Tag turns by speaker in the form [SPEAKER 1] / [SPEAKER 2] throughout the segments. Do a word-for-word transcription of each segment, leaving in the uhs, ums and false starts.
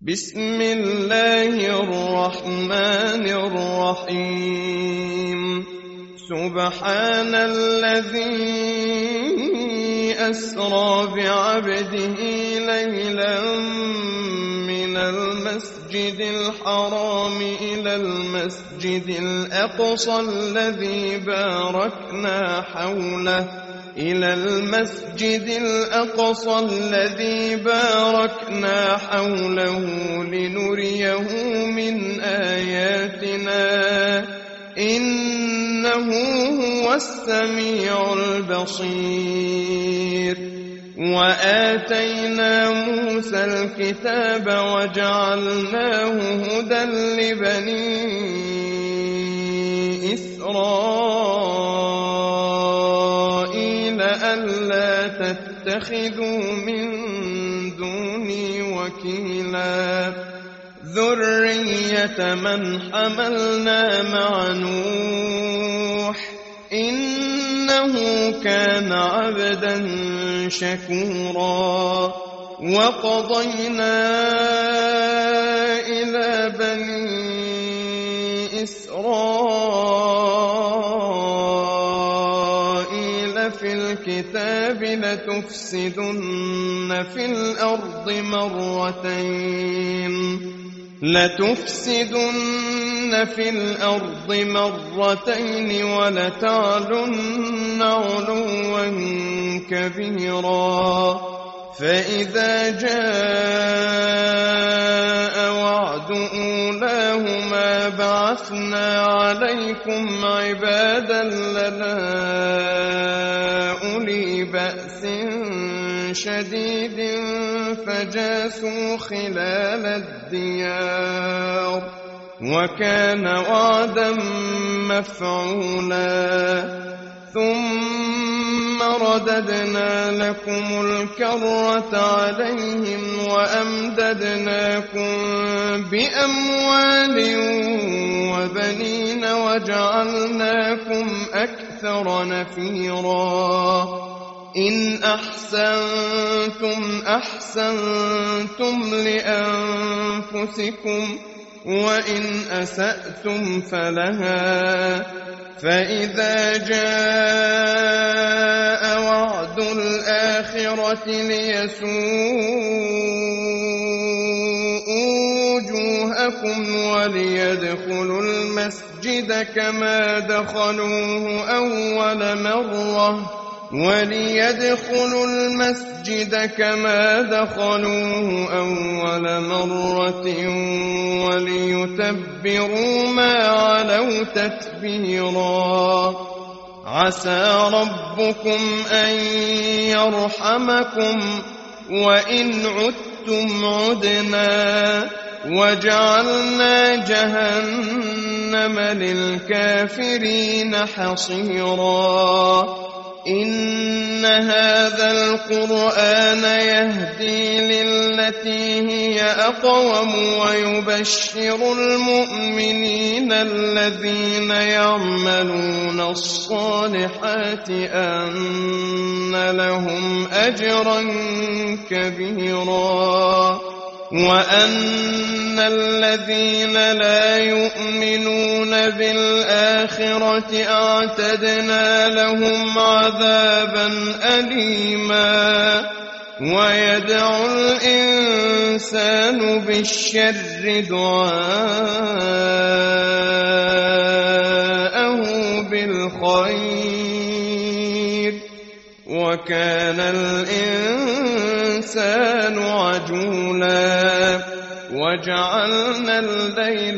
[SPEAKER 1] بسم الله الرحمن الرحيم سبحان الذي أسرى بعبده ليلا من المسجد الحرام إلى المسجد الأقصى الذي باركنا حوله إلى المسجد الأقصى الذي باركنا حوله لنريه من آياتنا إنه هو السميع البصير. وآتينا موسى الكتاب وجعلناه هدى لبني إسرائيل ألا تتخذوا من دوني وكيلا ذرية من حملنا مع نوح إنه كان عبدا شكورا. وقضينا إلى بني إسرائيل في الكتاب لتفسدن في الأرض مرتين لتفسدن في الأرض مرتين ولتعلن علوا كبيرا. فإذا جاء وعد أولاهما بعثنا عليكم عبادا لنا أولي بأس شديد فجاسوا خلال الديار وكان وعدا مفعولا. ثم رددنا لكم الكرة عليهم وأمددناكم بأموال وبنين وجعلناكم أكثر نفيرا. إن أحسنتم أحسنتم لأنفسكم وإن أسأتم فلها. فإذا جاء وعد الآخرة ليسوءوا وجوهكم وليدخلوا المسجد كما دخلوه أول مرة وليدخلوا المسجد كما دخلوه أول مرة وليتبروا ما علوا تتبيرا. عسى ربكم أن يرحمكم وإن عدتم عدنا وجعلنا جهنم للكافرين حصيرا. إن هذا القرآن يهدي للتي هي أقوم ويبشر المؤمنين الذين يعملون الصالحات أن لهم أجرا كبيرا وأن الذين لا يؤمنون بالآخرة أعتدنا لهم عذابا أليما. ويدعو الإنسان بالشر دعاءه بالخير وكان الإنسان عجولا. وجعلنا الليل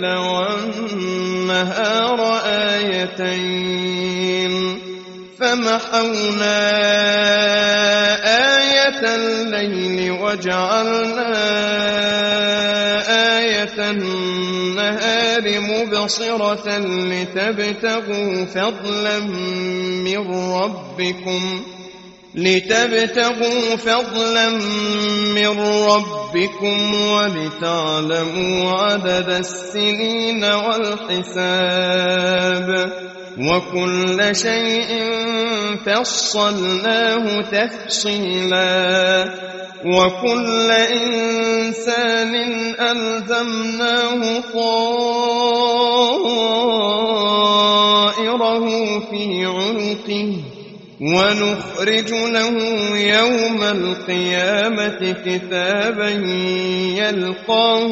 [SPEAKER 1] والنهار آيتين فمحونا آية الليل وجعلنا آية النهار مبصرة لتبتغوا فضلا من ربكم لتبتغوا فضلا من ربكم ولتعلموا عدد السنين والحساب وكل شيء فصلناه تفصيلا. وكل إنسان ألزمناه طائره في عنقه ونخرج له يوم القيامة كتابا يلقاه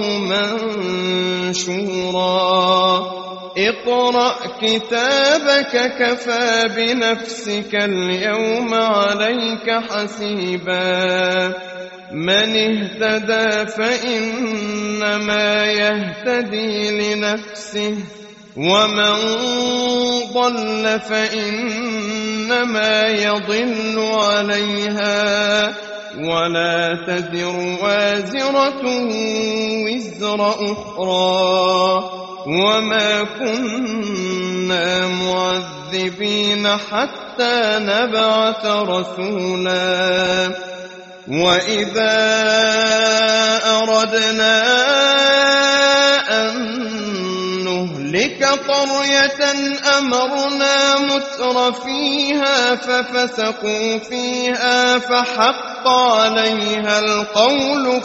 [SPEAKER 1] منشورا اقرأ كتابك كفى بنفسك اليوم عليك حسيبا من اهتدى فإنما يهتدي لنفسه ومن ضل فإنما يضل عليها ولا تزر وازرة وزر أخرى وما كنا معذبين حتى نبعث رسولا وإذا أردنا أن نهلك قرية أمرنا متر فيها ففسقوا فيها فحق عليها القول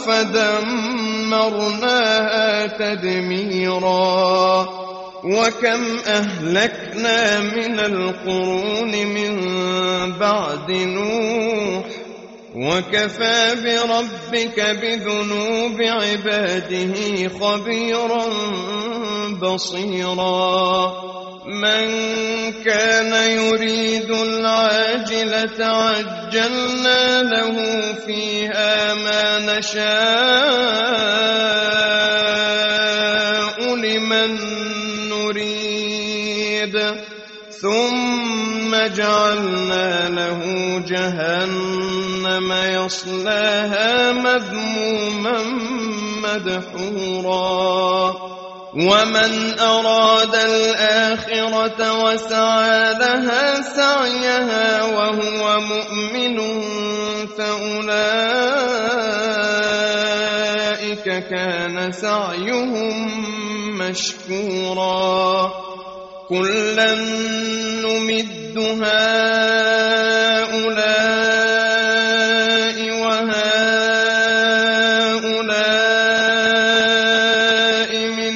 [SPEAKER 1] فدمرناها تدميرا وكم أهلكنا من القرون من بعد نوح وكفى بربك بذنوب عباده خبيرا بصيرا من كان يريد العاجلة عجلنا له فيها ما نشاء لمن نريد ثم جعلنا له جهنم يصلاها مذموما مدحورا ومن أراد الآخرة وسعى لها سعيها وهو مؤمن فأولئك كان سعيهم مشكورا كلا نمد هؤلاء وهؤلاء من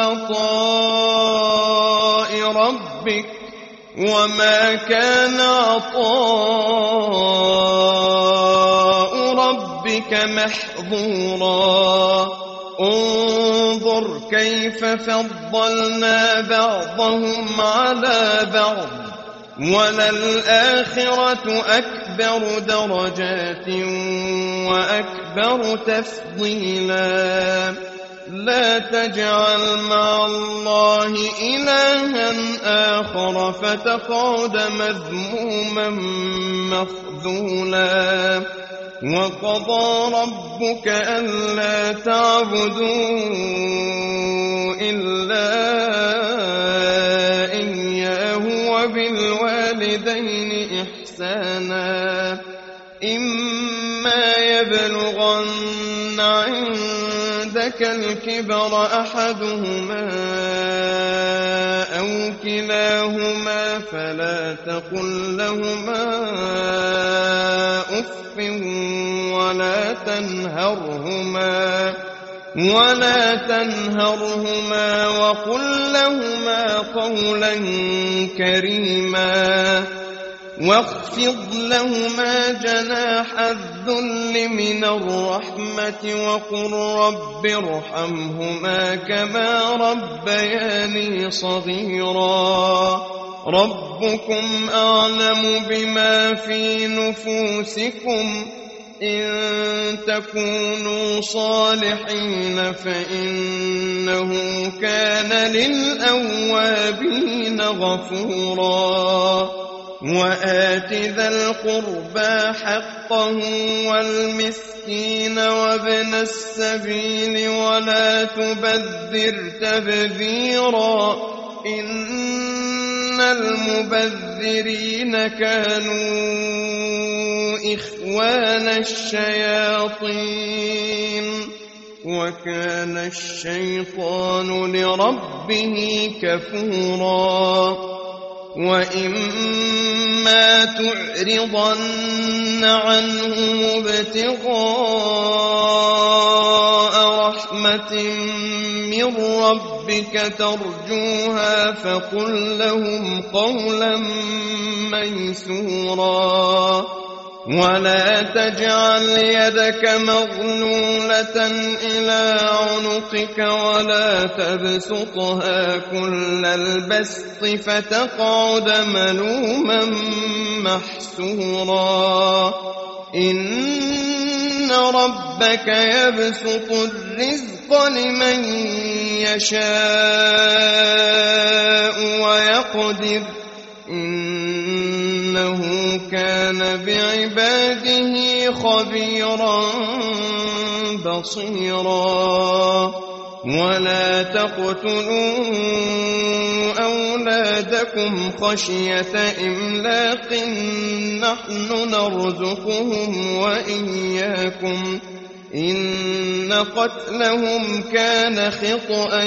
[SPEAKER 1] عطاء ربك وما كان عطاء ربك محظورا انظر كيف فضلنا بعضهم على بعض وللآخرة أكبر درجات وأكبر تفضيلا لا تجعل مع الله إلها آخر فتقعد مذموما مخذولا وقضى ربك ألا تعبدوا إلا إياه وبالوالدين إحسانا إما يبلغن عندك الكبر أحدهما أو كلاهما فلا تقل لهما أف ولا تنهرهما ولا تنهرهما وقل لهما قولا كريما واخفض لهما جناح الذل من الرحمة وقل رب ارحمهما كما ربياني صغيرا ربكم أعلم بما في نفوسكم إن تكونوا صالحين فإنه كان للأوابين غفورا وآت ذا القربى حقه والمسكين وابن السبيل ولا تبذر تبذيرا إن المبذرين كانوا إخوان الشياطين وكان الشيطان لربه كفورا وإما تعرضن عنهم ابتغاء رحمة من ربك ترجوها فقل لهم قولا ميسورا ولا تجعل يدك مغلولة إلى عنقك ولا تبسطها كل البسط فتقعد ملوما محسورا إن ربك يبسط الرزق لمن يشاء ويقدر إنه كان بعباده خبيرا بصيرا ولا تقتلوا أولادكم خشية إملاق نحن نرزقهم وإياكم إن قتلهم كان خطأ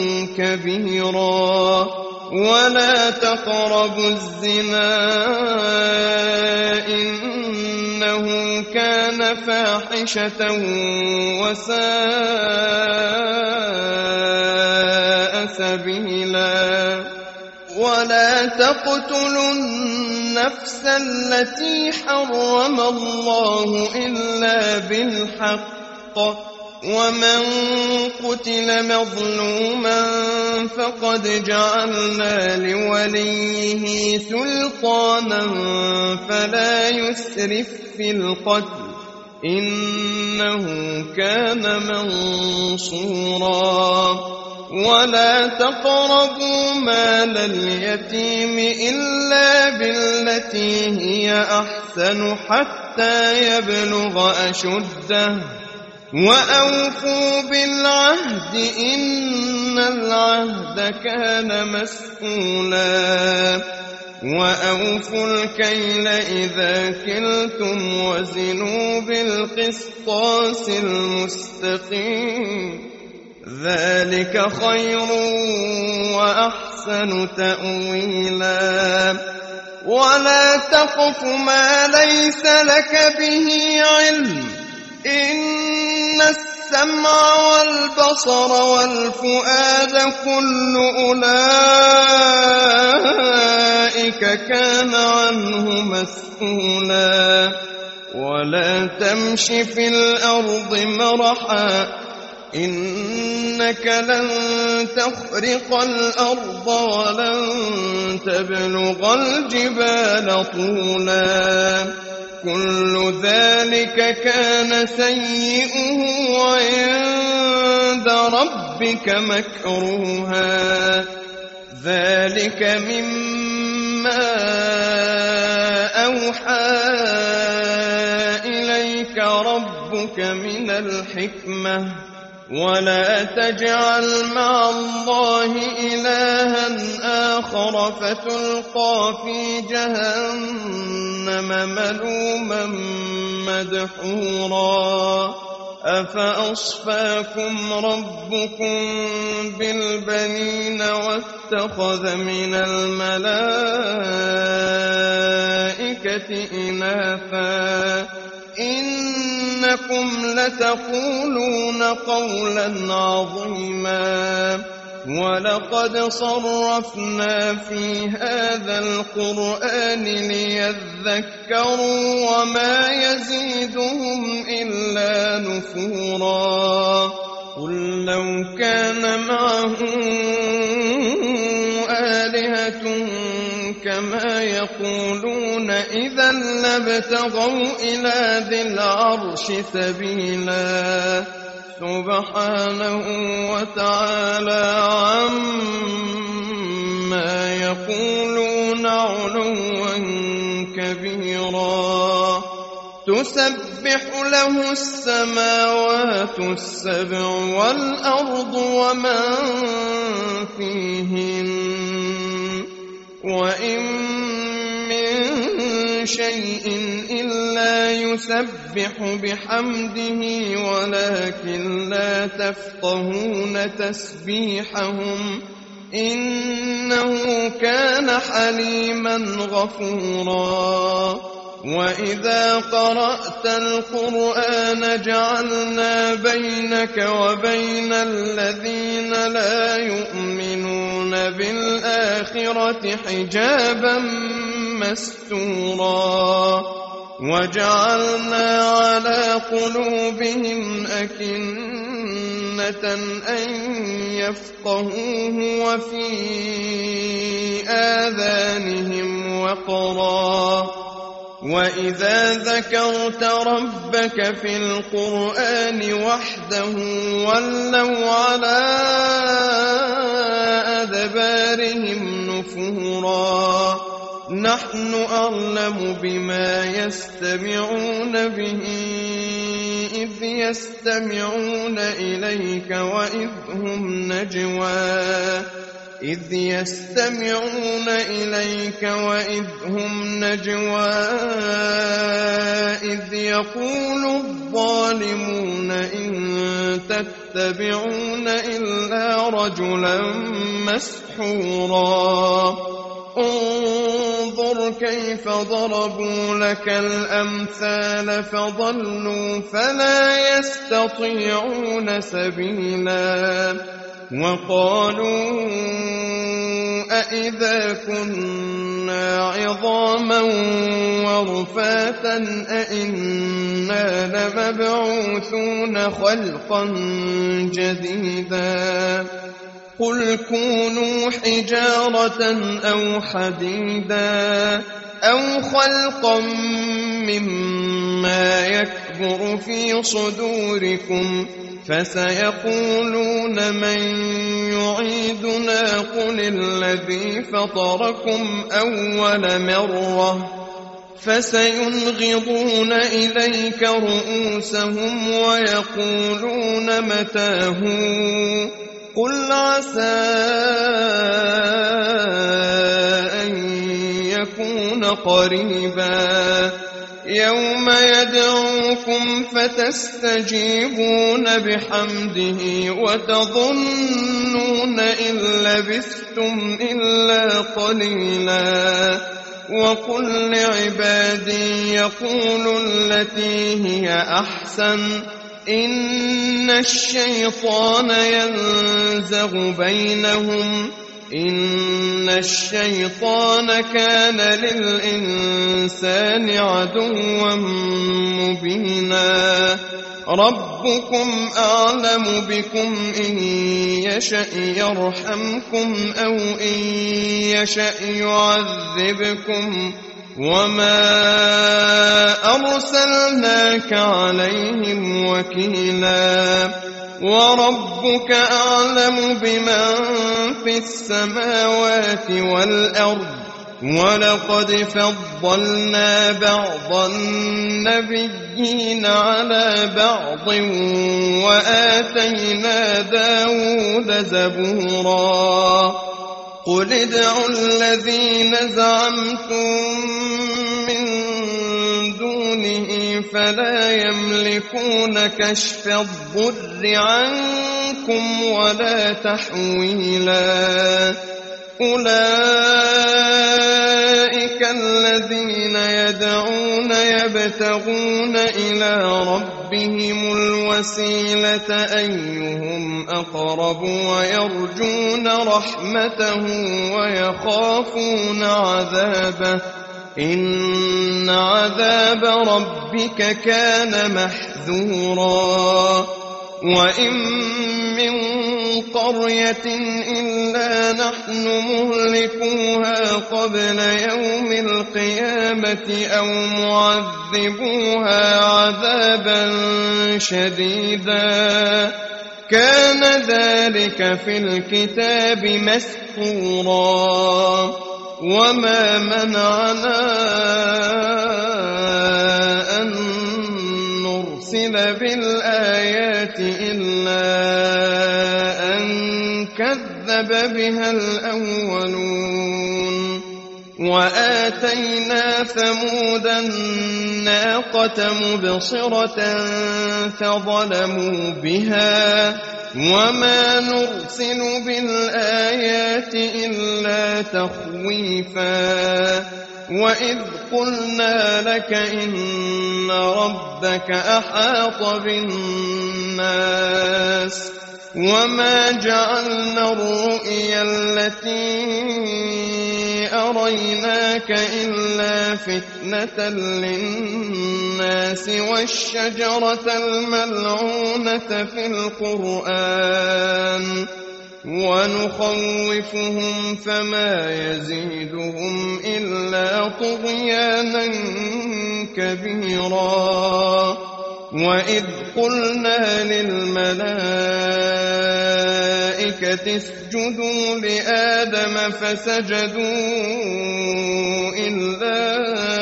[SPEAKER 1] كبيرا ولا تقربوا الزنا إنه كان فاحشة وساء سبيلا ولا تقتلوا النفس التي حرم الله إلا بالحق ومن قتل مظلوما فقد جعلنا لوليه سلطانا فلا يسرف في القتل إنه كان منصورا ولا تقربوا مال اليتيم إلا بالتي هي أحسن حتى يبلغ أشده وأوفوا بالعهد إن العهد كان مسؤولا وأوفوا الكيل إذا كلتم وزنوا بالقسطاس المستقيم ذلك خير وأحسن تأويلا ولا تقف ما ليس لك به علم إن السمع والبصر والفؤاد كل أولئك كان عنه مسؤولا ولا تمش في الأرض مرحا إنك لن تخرق الأرض ولن تبلغ الجبال طولا كل ذلك كان سيئه عند ربك مكروها ذلك مما أوحى إليك ربك من الحكمة ولا تجعل مع الله إلها آخر فتلقى في جهنم ملوما مدحورا أفأصفاكم ربكم بالبنين واتخذ من الملائكة إناثا إنكم لتقولون قولا عظيما ولقد صرفنا في هذا القرآن ليذكروا وما يزيدهم إلا نفورا قل لو كان معه آلهة كما يقولون إذا لابتغوا إلى ذي العرش سبيلا سبحانه وتعالى عما يقولون علوا كبيرا تسبح له السماوات السبع والأرض ومن فيهن وإن من شيء إلا يسبح بحمده ولكن لا تفقهون تسبيحهم إنه كان حليما غفورا وإذا قرأت القرآن جعلنا بينك وبين الذين لا يؤمنون بالآخرة حجابا مستورا وجعلنا على قلوبهم أكنة أن يفقهوه وفي آذانهم وقرا وإذا ذكرت ربك في القرآن وحده ولوا على أدبارهم نفورا نحن أعلم بما يستمعون به إذ يستمعون إليك وإذ هم نجوى إذ يستمعون إليك وإذ هم نجوى إذ يقول الظالمون إن تتبعون إلا رجلا مسحورا انظر كيف ضربوا لك الأمثال فضلوا فلا يستطيعون سبيلا وقالوا أئذا كنا عظاما ورفاتا أئنا لمبعوثون خلقا جديدا قل كونوا حجارة أو حديدا أو خلقا مما يكبر في صدوركم فسيقولون من يعيدنا قل الذي فطركم أول مرة فسينغضون إليك رؤوسهم ويقولون متى هو قل عسى أن يكون قريبا يوم يدعوكم فتستجيبون بحمده وتظنون إن لبثتم إلا قليلا وقل لعبادي يقولوا التي هي أحسن إن الشيطان ينزغ بينهم إن الشيطان كان للإنسان عدوا مبينا ربكم أعلم بكم إن يشأ يرحمكم أو إن يشأ يعذبكم وما أرسلناك عليهم وكيلا وربك أعلم بمن في السماوات والأرض ولقد فضلنا بعض النبيين على بعض وآتينا داود زبورا قل ادعوا الذين زعمتم من دونه فلا يملكون كشف الضر عنكم ولا تحويلا أولئك الذين يدعون يبتغون إلى ربهم الوسيلة أيهم أقرب ويرجون رحمته ويخافون عذابه إن عذاب ربك كان محذورا وإن من قرية إلا نحن مهلكوها قبل يوم القيامة أو معذبوها عذابا شديدا كان ذلك في الكتاب مسطورا وما منعنا أن نرسل بالآيات إلا أن كذب بها الأولون وآتينا ثمود الناقة مبصرة فظلموا بها وما نرسل بالآيات إلا تخويفا وإذ قلنا لك إن ربك أحاط بالناس وما جعلنا الرؤيا التي أريناك إلا فتنة للناس والشجرة الملعونة في القرآن ونخوفهم فما يزيدهم إلا طغيانا كبيرا وإذ قلنا للملائكة اسجدوا لآدم فسجدوا إلا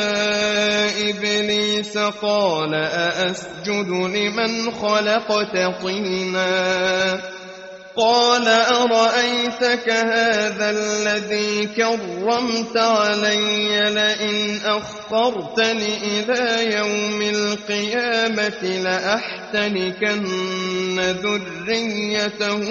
[SPEAKER 1] إبليس قال أأسجد لمن خلقت طينا قال أرأيتك هذا الذي كرمت علي لئن أخرتني إلى يوم القيامة لأحتنكن ذريته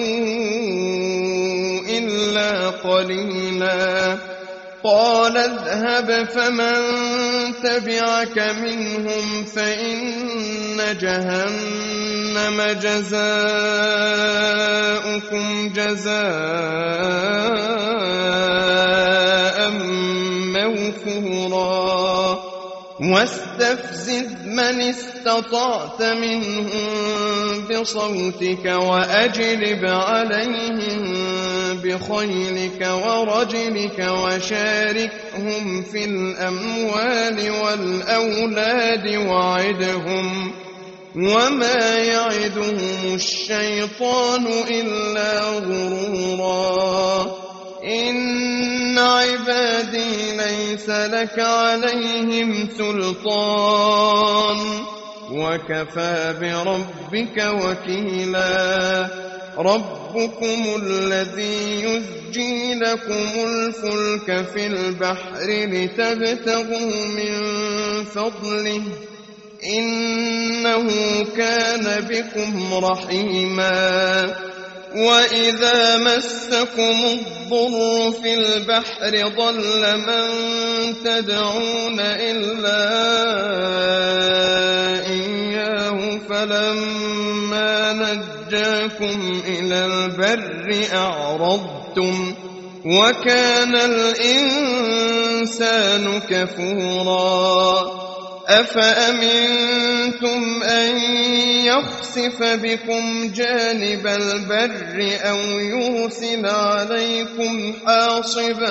[SPEAKER 1] إلا قليلا قال اذهب فمن تبعك منهم فإن جهنم جزاؤكم جزاء موفورا واستفزز من استطعت منهم بصوتك وأجلب عليهم بخيلك ورجلك وشاركهم في الأموال والأولاد وعدهم وما يعدهم الشيطان إلا غرورا إن عبادي ليس لك عليهم سلطان وكفى بربك وكيلا ربكم الذي يزجي لكم الفلك في البحر لتبتغوا من فضله إنه كان بكم رحيما وإذا مسكم الضر في البحر ضل من تدعون إلا إياه فلما نجاكم إلى البر أعرضتم وكان الإنسان كفورا أفأمنتم أن يخسف بكم جانب البر أو يرسل عليكم حاصبا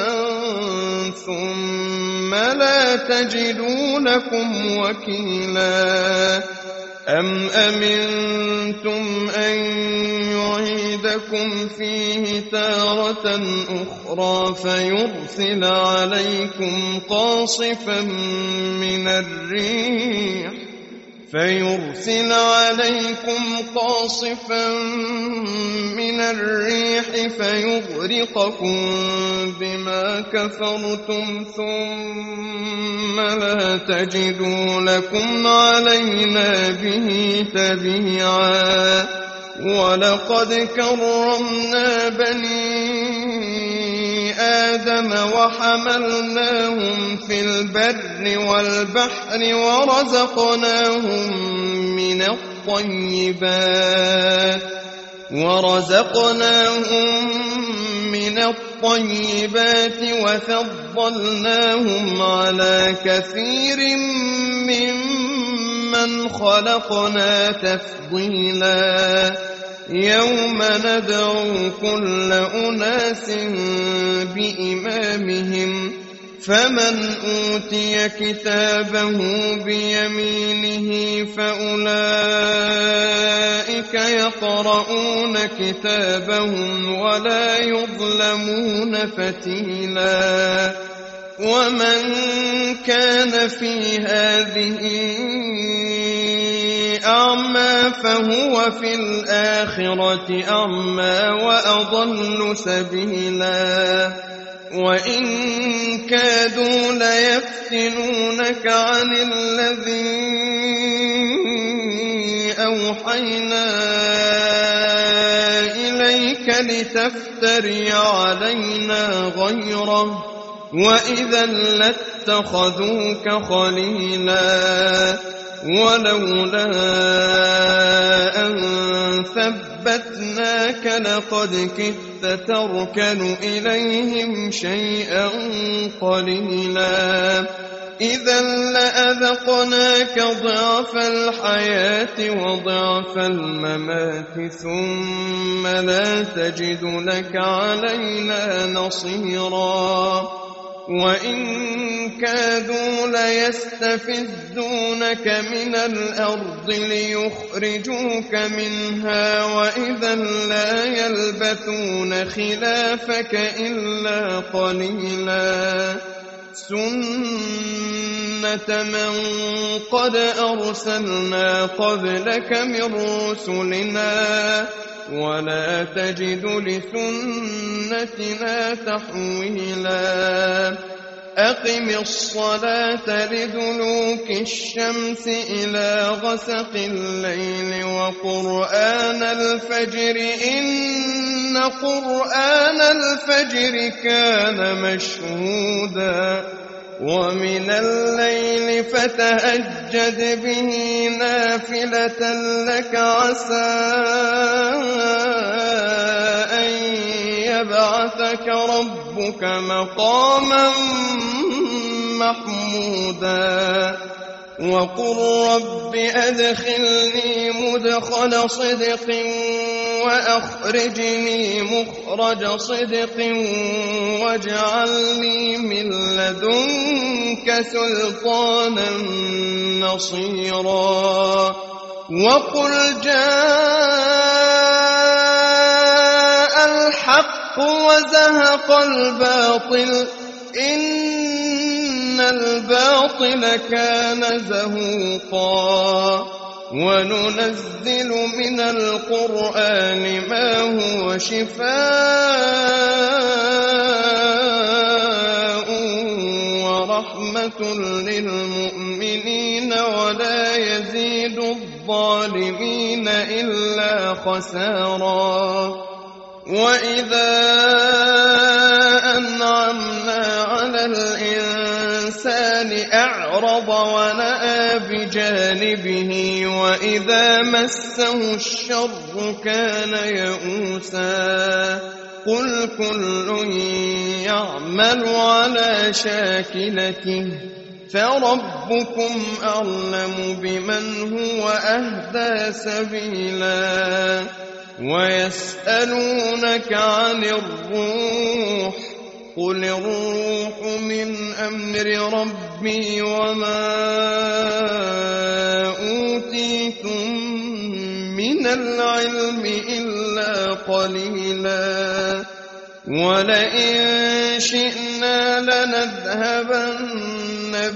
[SPEAKER 1] ثم لا تجدوا لكم وكيلا أم أمنتم أن يعيدكم فيه تارة أخرى فيرسل عليكم قاصفا من الريح فيرسل عليكم قاصفا من الريح فيغرقكم بما كفرتم ثم لا تجدوا لكم علينا به تبيعا ولقد كرمنا بني آدم وحملناهم في البر والبحر ورزقناهم من الطيبات ورزقناهم من الطيبات وفضلناهم على كثير ممن خلقنا تفضيلا يوم ندعو كل أناس بإمامهم فمن أوتي كتابه بيمينه فأولئك يقرؤون كتابهم ولا يظلمون فتيلا ومن كان في هذه أعمى فهو في الآخرة أعمى وأضل سبيلا وإن كادوا ليفتنونك عن الذي أوحينا إليك لتفتري علينا غيره وإذا لاتخذوك خليلا ولولا أن ثبتناك لقد كدت تركن إليهم شيئا قليلا إذا لأذقناك ضعف الحياة وضعف الممات ثم لا تجد لك علينا نصيرا وإن كادوا ليستفزونك من الأرض ليخرجوك منها وإذا لا يلبثون خلافك إلا قليلا سنة من قد أرسلنا قبلك من رسلنا ولا تجد لسنتنا تحويلا أقم الصلاة لدلوك الشمس إلى غسق الليل وقرآن الفجر إن قرآن الفجر كان مشهودا ومن الليل فتهجد به نافلة لك عسى أن يبعثك ربك مقاما محمودا وقل رب أدخلني مدخل صدق وأخرجني مخرج صدق واجعل لي من لدنك سلطانا نصيرا وقل جاء الحق وزهق الباطل إن الباطل كان زهوقا وننزل من القرآن ما هو شفاء ورحمة للمؤمنين ولا يزيد الظالمين إلا خسارا وإذا أنعمنا على الإنسان أعرض ونأى بجانبه وإذا مسه الشر كان يئوسا قل كل يعمل على شاكلته فربكم أعلم بمن هو أهدى سبيلا ويسألونك عن الروح قل الروح من أمر ربي وما أوتيتم من العلم إلا قليلا ولئن شئنا لنذهبن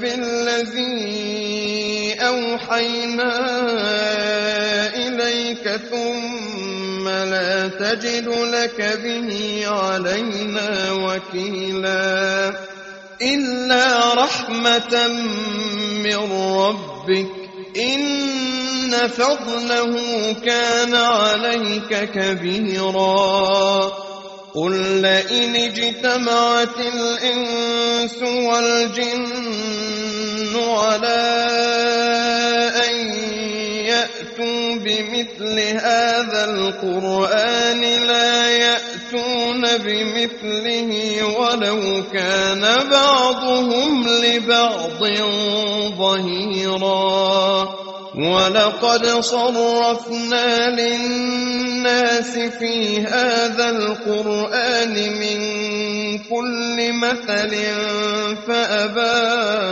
[SPEAKER 1] بالذي أوحينا إليك ثم لا تجد لك به علينا وكيلا إلا رحمة من ربك إن فضله كان عليك كبيرا قل لئن اجتمعت الإنس والجن على أن يأتوا بمثل هذا القرآن لا يأتون بمثله ولو كان بعضهم لبعض ظهيرا ولقد صرفنا للناس في هذا القرآن من كل مثل فأبى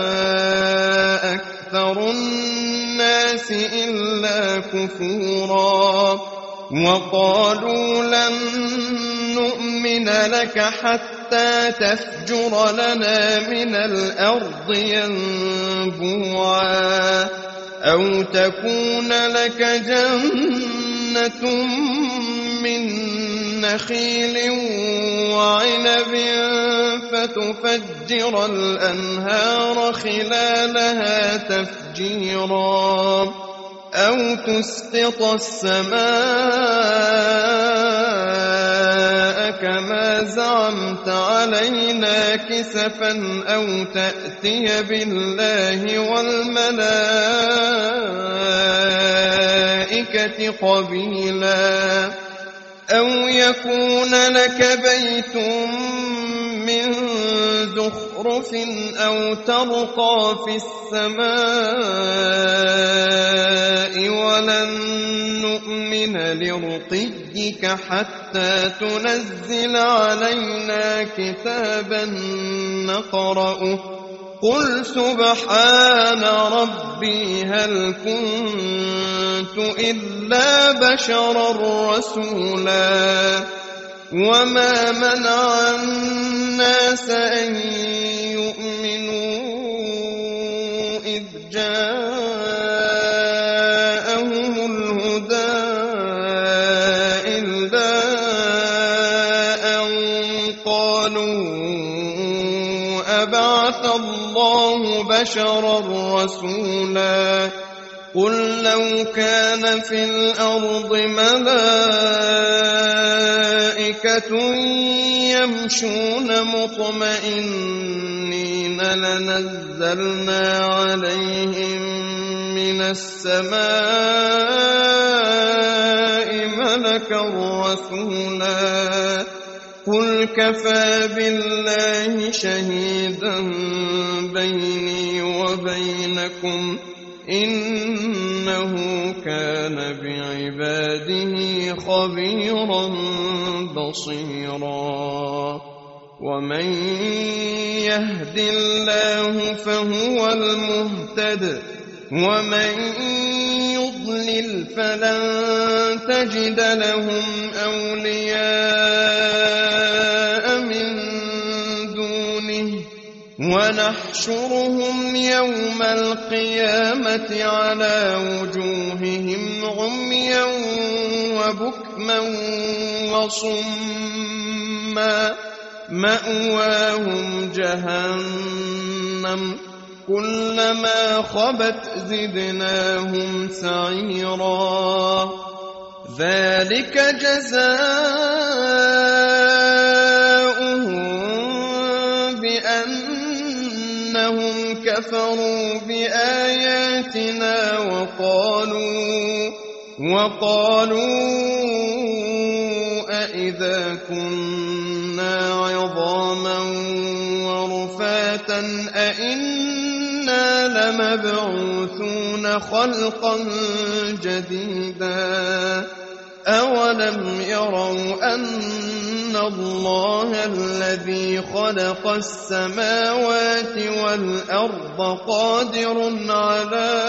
[SPEAKER 1] أكثر الناس إلا كفورا وقالوا لن نؤمن لك حتى تفجر لنا من الأرض ينبوعا أو تكون لك جنة من نخيل وعنب فتفجر الأنهار خلالها تفجيرا أو تسقط السماء كما زعمت علينا كسفا أو تأتي بالله والملائكة قبيلا أو يكون لك بيت من زخرف أو ترقى في السماء ولن نؤمن لرقيك حتى تنزل علينا كتابا نقرأه قل سبحان ربي هل كنت إلا بشرا رسولا وما منع الناس أن يؤمنوا إذ جاءهم الهدى إلا أن قالوا أبعث الله بشرا رسولا قل لو كان في الأرض ملائكة يمشون مطمئنين لنزلنا عليهم من السماء ملكا رسولا قل كفى بالله شهيدا بيني وبينكم إنه كان بعباده خبيرا بصيرا ومن يهد الله فهو المهتد ومن يضلل فلن تجد لهم أولياء من دونه ونحشرهم يوم القيامة على وجوههم عميا وبكما وصما مأواهم جهنم كلما خبت زدناهم سعيرا ذلك جزاؤهم بأنهم كفروا بآياتنا وقالوا وقالوا أئذا كنا عظاما ورفاتا أئنا لمبعوثون خلقا جديدا أولم يروا أن الله الذي خلق السماوات والأرض قادر على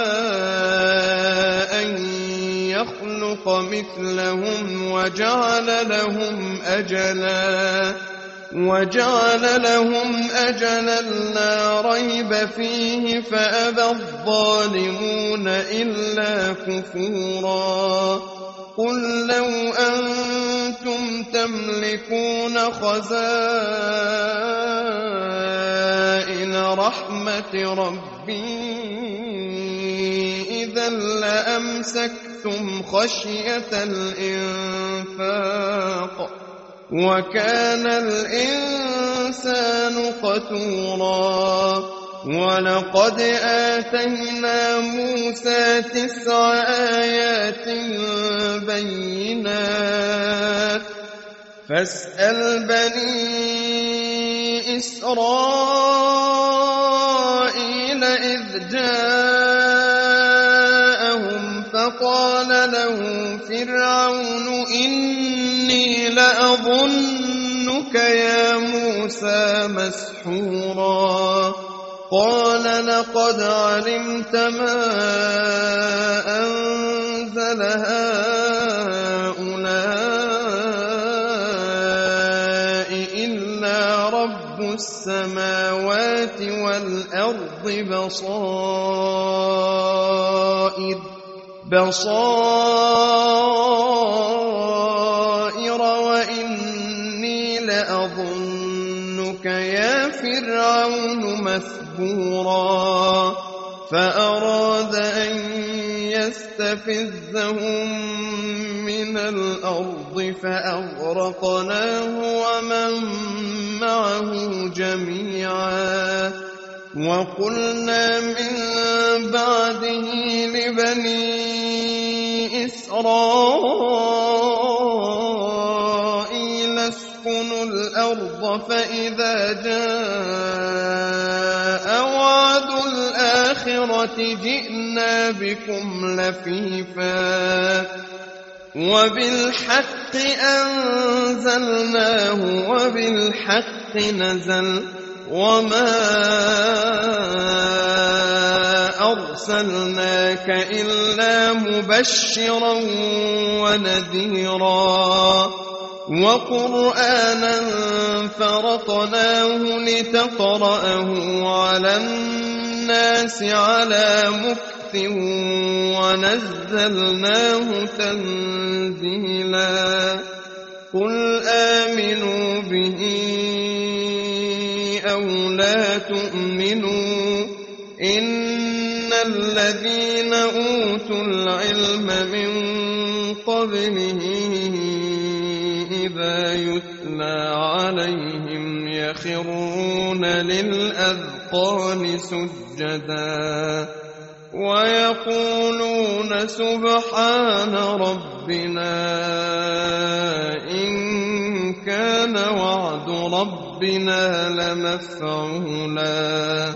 [SPEAKER 1] أن يخلق مثلهم وجعل لهم أجلا وجعل لهم أجلا لا ريب فيه فأبى الظالمون إلا كفورا قل لو أنتم تملكون خزائن رحمة ربي إذا لأمسكتم خشية الإنفاق وكان الإنسان قتورا ولقد آتينا موسى تسع آيات بينات فاسأل بني إسرائيل إذ جاءهم فقال له فرعون إني لأظنك يا موسى مسحورا قال لقد علمت ما أنزل هؤلاء إلا رب السماوات والأرض بصائر بصائر وإني لأظنك يا فرعون مثبورا فأراد أن يستفزهم من الأرض الأرض فأغرقناه ومن معه جميعا وقلنا من بعده لبني إسرائيل اسكنوا الأرض فإذا جاء وعد الآخرة جئنا بكم لفيفا وبالحق أنزلناه وبالحق نزل وما أرسلناك إلا مبشرا ونذيرا وقرآنا فرقناه لتقرأه على الناس على مكث ونزلناه تنزيلا قل آمنوا به أو لا تؤمنوا إن الذين أوتوا العلم من قبله إذا يتلى عليهم يخرون للأذقان سجدا ويقولون سبحان ربنا إن كان وعد ربنا لمفعولا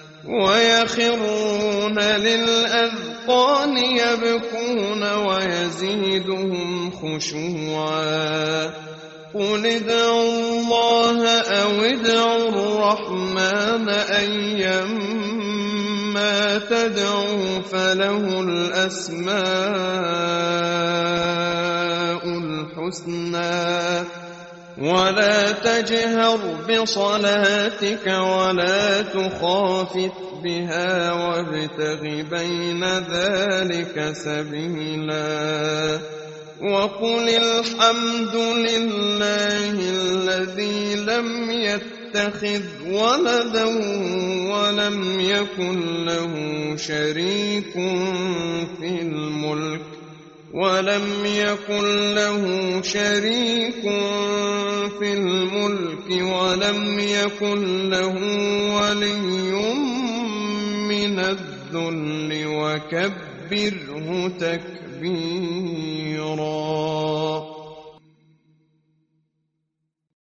[SPEAKER 1] ويخرون للأذقان يبكون ويزيدهم خشوعا قل ادعوا الله أو ادعوا الرحمن أيما تدعوا فله الأسماء الحسنى ولا تجهر بصلاتك ولا تخافت بها وابتغ بين ذلك سبيلا وقل الحمد لله الذي لم يتخذ ولدا ولم يكن له شريك في الملك ولم يكن له شريك في الملك ولم يكن له ولي من الذل وكبره تكبيرا